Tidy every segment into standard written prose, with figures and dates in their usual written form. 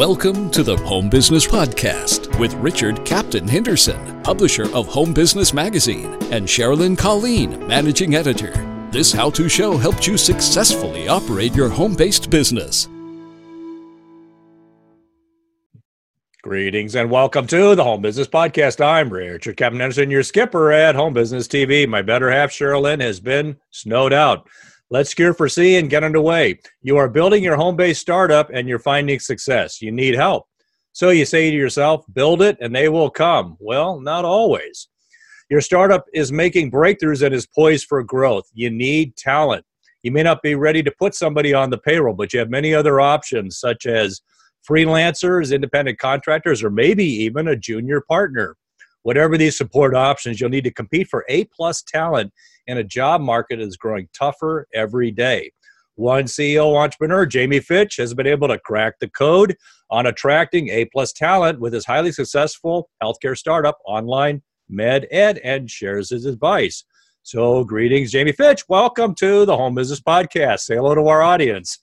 Welcome to the Home Business Podcast with Richard Captain Henderson, publisher of Home Business Magazine, and Sherilyn Colleen, managing editor. This how-to show helps you successfully operate your home-based business. Greetings and welcome to the Home Business Podcast. I'm Richard Captain Henderson, your skipper at Home Business TV. My better half, Sherilyn, has been snowed out. Let's gear for sea and get underway. You are building your home-based startup and you're finding success. You need help. So you say to yourself, build it and they will come. Well, not always. Your startup is making breakthroughs and is poised for growth. You need talent. You may not be ready to put somebody on the payroll, but you have many other options such as freelancers, independent contractors, or maybe even a junior partner. Whatever these support options, you'll need to compete for A-plus talent in a job market that is growing tougher every day. One CEO entrepreneur, Jamie Fitch, has been able to crack the code on attracting A-plus talent with his highly successful healthcare startup, Online Med Ed, and shares his advice. So greetings, Jamie Fitch. Welcome to the Home Business Podcast. Say hello to our audience.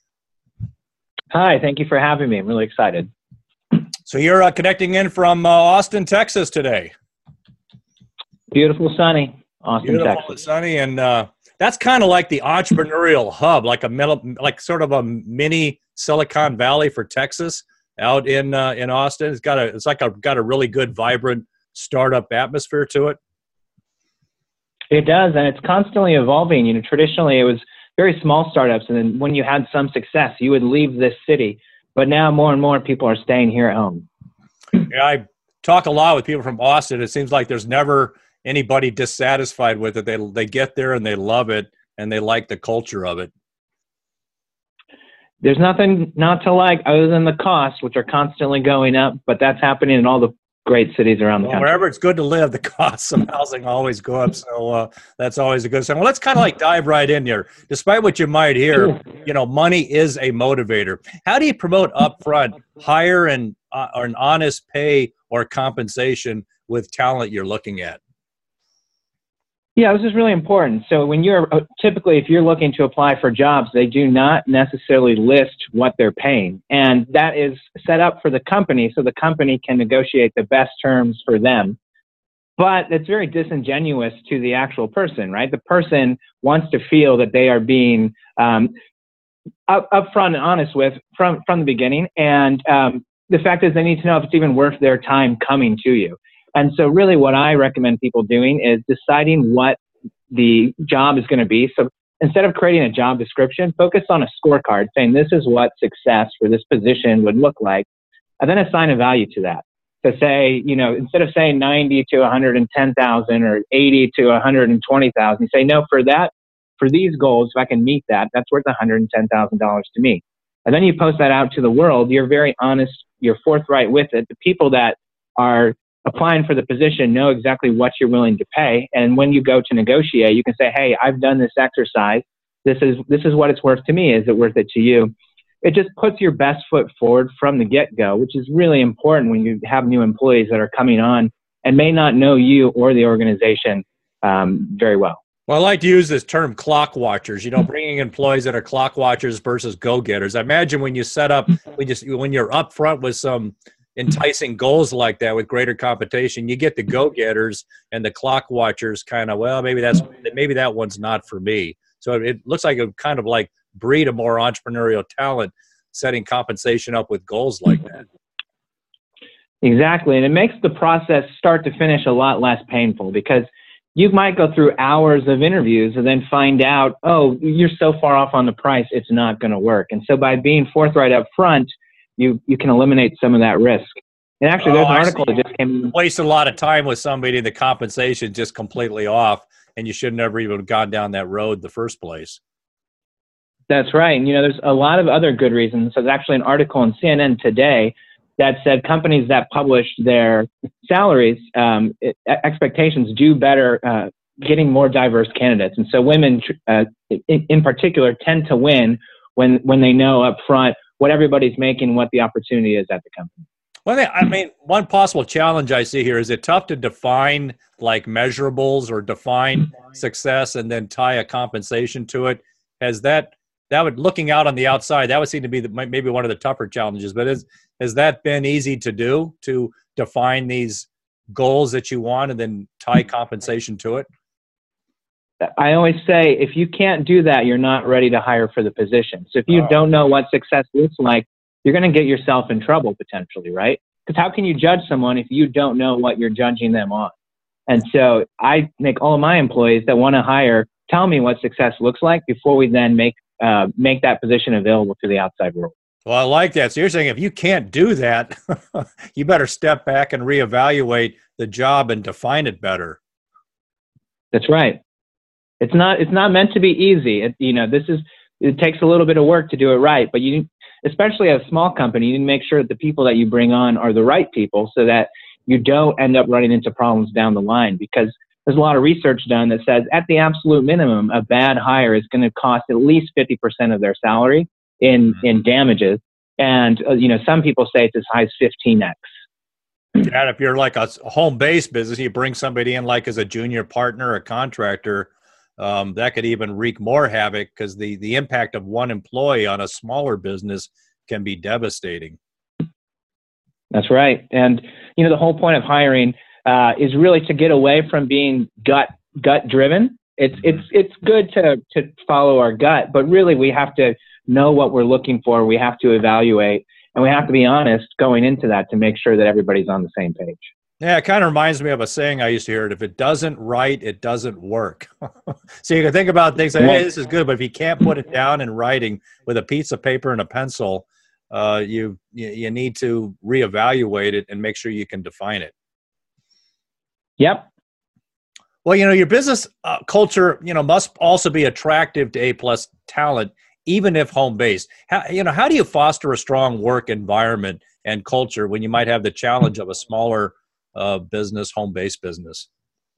Hi, thank you for having me. I'm really excited. So you're connecting in from Austin, Texas today. Beautiful, sunny Austin, Beautiful, Texas. Sunny, and that's kind of like the entrepreneurial hub, like sort of a mini Silicon Valley for Texas out in Austin. It's got a really good, vibrant startup atmosphere to it. It does, and it's constantly evolving. You know, traditionally it was very small startups, and then when you had some success, you would leave this city. But now more and more people are staying here at home. Yeah, I talk a lot with people from Austin. It seems like there's never anybody dissatisfied with it. They get there and they love it and they like the culture of it. There's nothing not to like other than the costs, which are constantly going up, but that's happening in all the great cities around the country. Wherever it's good to live, the costs of housing always go up. So that's always a good sign. Well, let's kind of like dive right in here. Despite what you might hear, you know, money is a motivator. How do you promote upfront higher and or an honest pay or compensation with talent you're looking at? Yeah, this is really important. So when you're typically, if you're looking to apply for jobs, they do not necessarily list what they're paying. And that is set up for the company so the company can negotiate the best terms for them. But it's very disingenuous to the actual person, right? The person wants to feel that they are being upfront and honest with from the beginning. And the fact is they need to know if it's even worth their time coming to you. And so really what I recommend people doing is deciding what the job is going to be. So instead of creating a job description, focus on a scorecard saying this is what success for this position would look like, and then assign a value to that. So say, you know, instead of saying 90 to 110,000 or 80 to 120,000, you say, no, for these goals, if I can meet that, that's worth $110,000 to me. And then you post that out to the world. You're very honest. You're forthright with it. The people that are applying for the position know exactly what you're willing to pay. And when you go to negotiate, you can say, hey, I've done this exercise. This is what it's worth to me. Is it worth it to you? It just puts your best foot forward from the get-go, which is really important when you have new employees that are coming on and may not know you or the organization very well. Well, I like to use this term clock watchers, you know, bringing employees that are clock watchers versus go-getters. I imagine when you set up, when you're up front with some enticing goals like that with greater competition, you get the go-getters and the clock watchers kind of, well, maybe that one's not for me. So it looks like a kind of like breed a more entrepreneurial talent, setting compensation up with goals like that. Exactly. And it makes the process start to finish a lot less painful because you might go through hours of interviews and then find out, oh, you're so far off on the price, it's not going to work. And so by being forthright up front, you can eliminate some of that risk. And actually, there's an article that just came in. Waste a lot of time with somebody, the compensation just completely off, and you should never even have gone down that road in the first place. That's right. And, you know, there's a lot of other good reasons. So there's actually an article in CNN today that said companies that publish their salaries, expectations do better getting more diverse candidates. And so women in particular tend to win when they know up front what everybody's making, what the opportunity is at the company. Well, I mean, one possible challenge I see here is it tough to define like measurables or define success and then tie a compensation to it. Has that that would, looking out on the outside, that would seem to be maybe one of the tougher challenges. But has that been easy to do, to define these goals that you want and then tie compensation to it? I always say, if you can't do that, you're not ready to hire for the position. So if you don't know what success looks like, you're going to get yourself in trouble potentially, right? Because how can you judge someone if you don't know what you're judging them on? And so I make all of my employees that want to hire tell me what success looks like before we then make that position available to the outside world. Well, I like that. So you're saying if you can't do that, you better step back and reevaluate the job and define it better. That's right. It's not meant to be easy. It takes a little bit of work to do it right, but especially as a small company, you need to make sure that the people that you bring on are the right people so that you don't end up running into problems down the line, because there's a lot of research done that says at the absolute minimum, a bad hire is going to cost at least 50% of their salary in damages. And, some people say it's as high as 15x. Yeah, if you're like a home-based business, you bring somebody in like as a junior partner, a contractor, that could even wreak more havoc, because the impact of one employee on a smaller business can be devastating. That's right. And, the whole point of hiring is really to get away from being gut driven. It's good to follow our gut, but really we have to know what we're looking for. We have to evaluate, and we have to be honest going into that to make sure that everybody's on the same page. Yeah, it kind of reminds me of a saying I used to hear: if it doesn't write, it doesn't work. So you can think about things like, hey, this is good, but if you can't put it down in writing with a piece of paper and a pencil, you need to reevaluate it and make sure you can define it. Yep. Well, your business culture, must also be attractive to A-plus talent, even if home-based. How do you foster a strong work environment and culture when you might have the challenge of a smaller business, home-based business?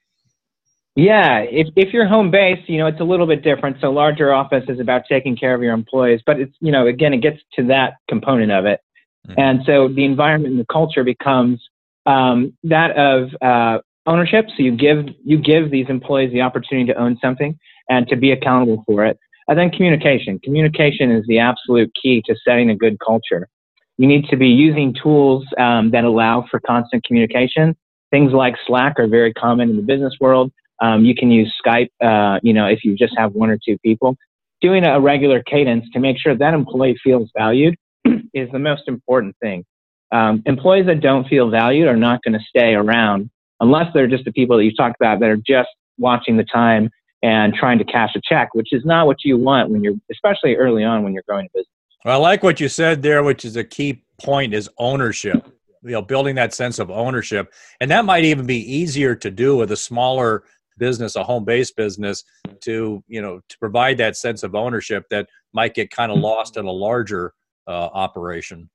Yeah, if you're home-based, it's a little bit different. So larger office is about taking care of your employees, but it's, again, it gets to that component of it. Mm-hmm. And so the environment and the culture becomes that of ownership. So you give these employees the opportunity to own something and to be accountable for it. And then communication. Communication is the absolute key to setting a good culture. You need to be using tools that allow for constant communication. Things like Slack are very common in the business world. You can use Skype, if you just have one or two people. Doing a regular cadence to make sure that employee feels valued is the most important thing. Employees that don't feel valued are not going to stay around unless they're just the people that you talked about that are just watching the time and trying to cash a check, which is not what you want especially early on when you're growing a business. Well, I like what you said there, which is a key point, is ownership. Building that sense of ownership. And that might even be easier to do with a smaller business, a home-based business, to provide that sense of ownership that might get kind of lost in a larger operation.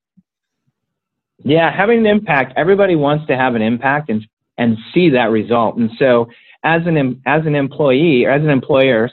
Yeah, having an impact. Everybody wants to have an impact and see that result. And so as an employee, or as an employer,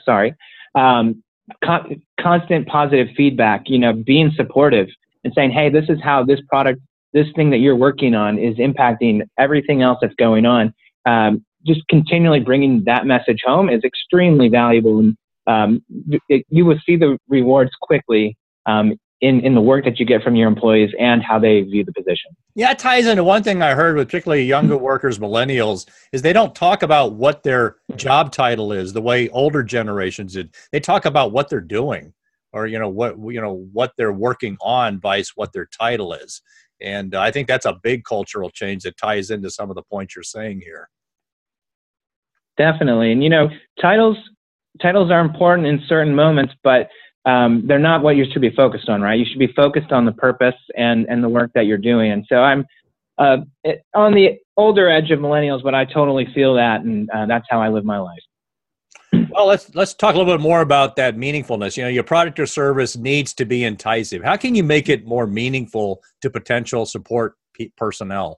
constant positive feedback, being supportive and saying, hey, this is how this product, this thing that you're working on is impacting everything else that's going on. Just continually bringing that message home is extremely valuable. And you will see the rewards quickly in the work that you get from your employees and how they view the position. Yeah, it ties into one thing I heard with particularly younger workers, millennials, is they don't talk about what their job title is the way older generations did. They talk about what they're doing, or what they're working on, vice what their title is. And I think that's a big cultural change that ties into some of the points you're saying here. Definitely. And titles are important in certain moments, but they're not what you should be focused on, right? You should be focused on the purpose and the work that you're doing. And so I'm on the older edge of millennials, but I totally feel that, and that's how I live my life. Well, let's talk a little bit more about that meaningfulness. Your product or service needs to be enticing. How can you make it more meaningful to potential support personnel?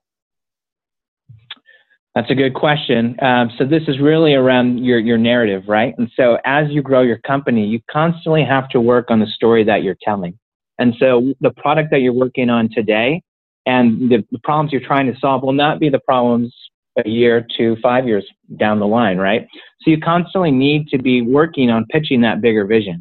That's a good question. So this is really around your narrative, right? And so as you grow your company, you constantly have to work on the story that you're telling. And so the product that you're working on today and the problems you're trying to solve will not be the problems a year to 5 years down the line, right? So you constantly need to be working on pitching that bigger vision.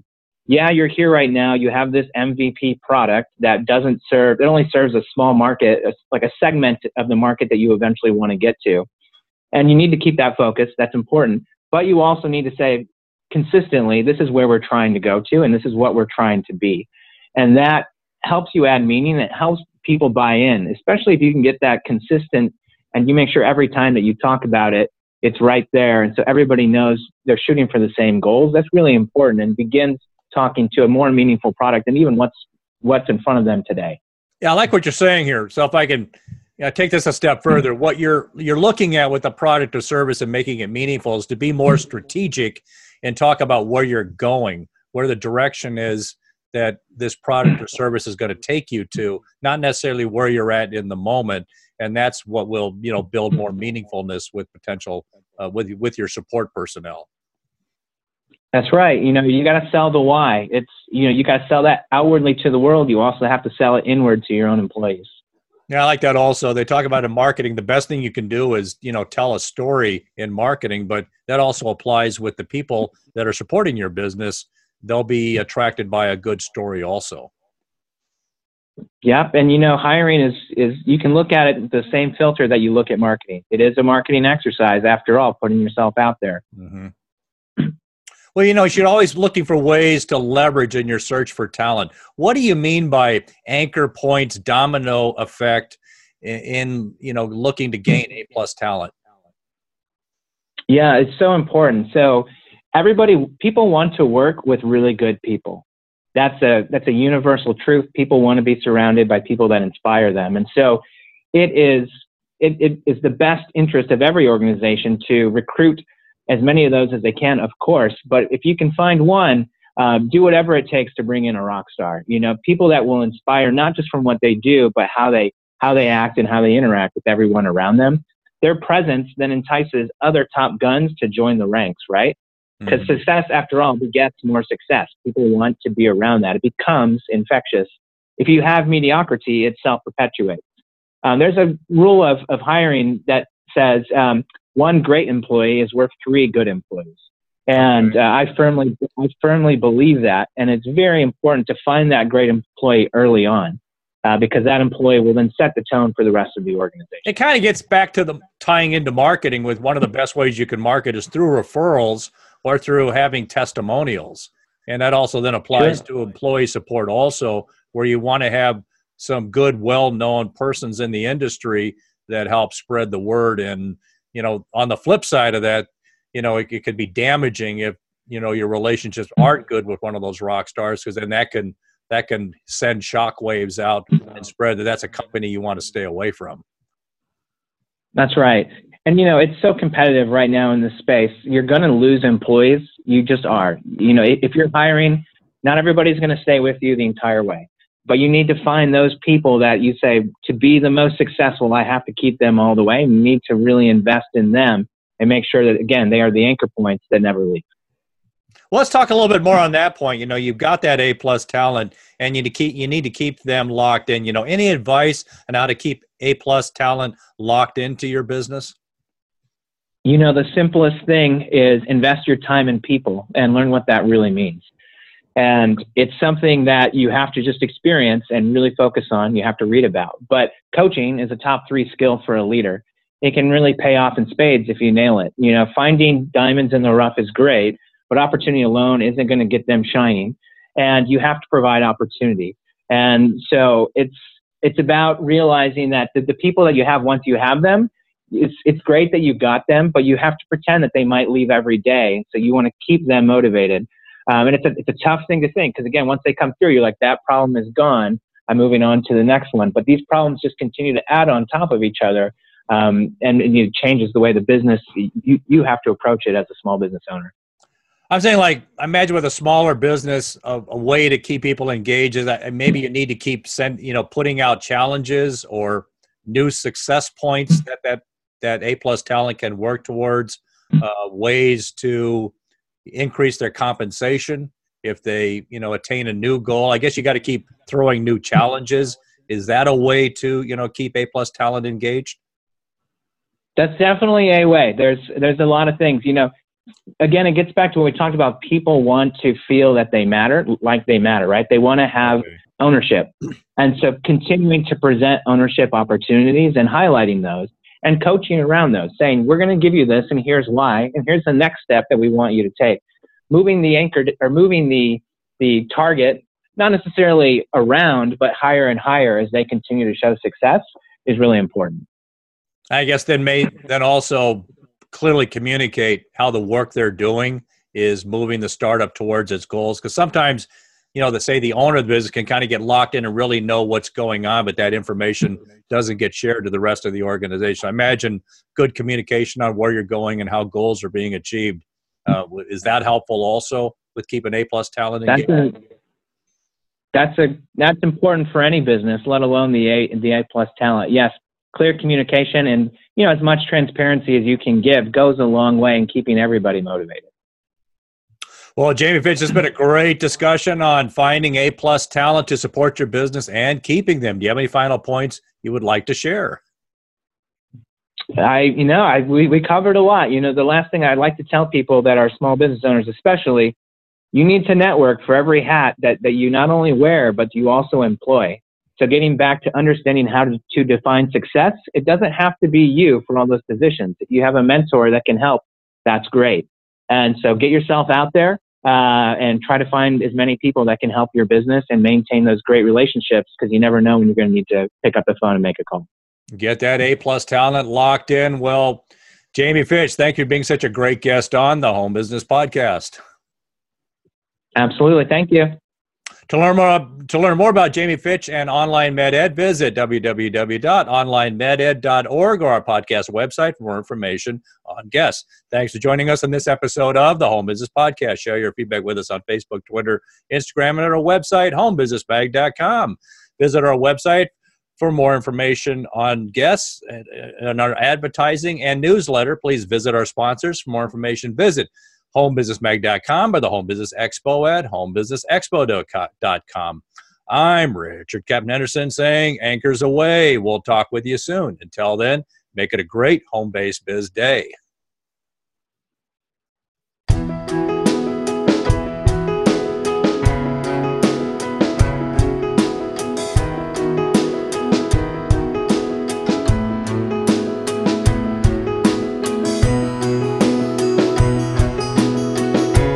yeah, you're here right now. You have this MVP product that it only serves a small market, like a segment of the market that you eventually want to get to. And you need to keep that focus. That's important. But you also need to say consistently, this is where we're trying to go to, and this is what we're trying to be. And that helps you add meaning. It helps people buy in, especially if you can get that consistent and you make sure every time that you talk about it, it's right there. And so everybody knows they're shooting for the same goals. That's really important and begins talking to a more meaningful product than even what's in front of them today. Yeah, I like what you're saying here. So if I can take this a step further, what you're looking at with the product or service and making it meaningful is to be more strategic and talk about where you're going, where the direction is that this product or service is going to take you to, not necessarily where you're at in the moment. And that's what will, build more meaningfulness with potential, with your support personnel. That's right. You got to sell the why. It's, you got to sell that outwardly to the world. You also have to sell it inward to your own employees. Yeah, I like that also. They talk about in marketing, the best thing you can do is, tell a story in marketing, but that also applies with the people that are supporting your business. They'll be attracted by a good story also. Yep. And, hiring is you can look at it with the same filter that you look at marketing. It is a marketing exercise after all, putting yourself out there. Mm-hmm. Well, you're always looking for ways to leverage in your search for talent. What do you mean by anchor points, domino effect in looking to gain A+ talent? Yeah, it's so important. So people want to work with really good people. That's a universal truth. People want to be surrounded by people that inspire them. And so it is the best interest of every organization to recruit as many of those as they can, of course. But if you can find one, do whatever it takes to bring in a rock star. People that will inspire not just from what they do, but how they act and how they interact with everyone around them. Their presence then entices other top guns to join the ranks, right? Because success, after all, begets more success. People want to be around that. It becomes infectious. If you have mediocrity, it self-perpetuates. There's a rule of hiring that says one great employee is worth 3 good employees. And I firmly believe that. And it's very important to find that great employee early on because that employee will then set the tone for the rest of the organization. It kind of gets back to the tying into marketing with one of the best ways you can market is through referrals or through having testimonials. And that also then applies to employee support also, where you want to have some good, well-known persons in the industry that help spread the word. And, on the flip side of that, it could be damaging if, your relationships aren't good with one of those rock stars, because then that can send shockwaves out and spread that that's a company you want to stay away from. That's right. And, it's so competitive right now in this space. You're going to lose employees. You just are. If you're hiring, not everybody's going to stay with you the entire way. But you need to find those people that you say, to be the most successful, I have to keep them all the way. You need to really invest in them and make sure that, again, they are the anchor points that never leave. Well, let's talk a little bit more on that point. You've got that A+ talent, and you need to keep them locked in. Any advice on how to keep A+ talent locked into your business? The simplest thing is invest your time in people and learn what that really means. And it's something that you have to just experience and really focus on. You have to read about. But coaching is a top 3 skill for a leader. It can really pay off in spades if you nail it. Finding diamonds in the rough is great, but opportunity alone isn't going to get them shining. And you have to provide opportunity. And so it's about realizing that the people that you have, once you have them, it's great that you got them, but you have to pretend that they might leave every day. So you want to keep them motivated. And it's a tough thing to think because, again, once they come through, you're like, that problem is gone. I'm moving on to the next one. But these problems just continue to add on top of each other, and it changes the way the business, you have to approach it as a small business owner. I'm saying, imagine with a smaller business, a way to keep people engaged is that maybe you need to keep putting out challenges or new success points that A+ talent can work towards, ways to increase their compensation if they, attain a new goal. I guess you got to keep throwing new challenges. Is that a way to, keep A+ talent engaged? That's definitely a way. There's a lot of things, again, it gets back to what we talked about. People want to feel that they matter, like they matter, right? They want to have ownership. And so continuing to present ownership opportunities and highlighting those and coaching around those, saying, we're going to give you this and here's why, and here's the next step that we want you to take. Moving the anchor or moving the target, not necessarily around, but higher and higher as they continue to show success is really important. I guess then also clearly communicate how the work they're doing is moving the startup towards its goals. Because sometimes, the owner of the business can kind of get locked in and really know what's going on, but that information doesn't get shared to the rest of the organization. I imagine good communication on where you're going and how goals are being achieved. Is that helpful also with keeping A-plus talent engaged? That's important for any business, let alone the A-plus talent. Yes, clear communication and as much transparency as you can give goes a long way in keeping everybody motivated. Well, Jamie Fitch, this has been a great discussion on finding A-plus talent to support your business and keeping them. Do you have any final points you would like to share? We covered a lot. The last thing I'd like to tell people that are small business owners, especially, you need to network for every hat that you not only wear, but you also employ. So getting back to understanding how to define success, it doesn't have to be you for all those positions. If you have a mentor that can help, that's great. And so get yourself out there and try to find as many people that can help your business and maintain those great relationships, because you never know when you're going to need to pick up the phone and make a call. Get that A-plus talent locked in. Well, Jamie Fitch, thank you for being such a great guest on the Home Business Podcast. Absolutely. Thank you. To learn more about Jamie Fitch and Online Med Ed, visit www.onlinemeded.org or our podcast website for more information on guests. Thanks for joining us on this episode of the Home Business Podcast. Share your feedback with us on Facebook, Twitter, Instagram, and at our website, homebusinessmag.com. Visit our website for more information on guests and our advertising and newsletter. Please visit our sponsors. For more information, visit homebusinessmag.com or the Home Business Expo at homebusinessexpo.com. I'm Richard Captain Henderson saying anchors away. We'll talk with you soon. Until then, make it a great home-based biz day.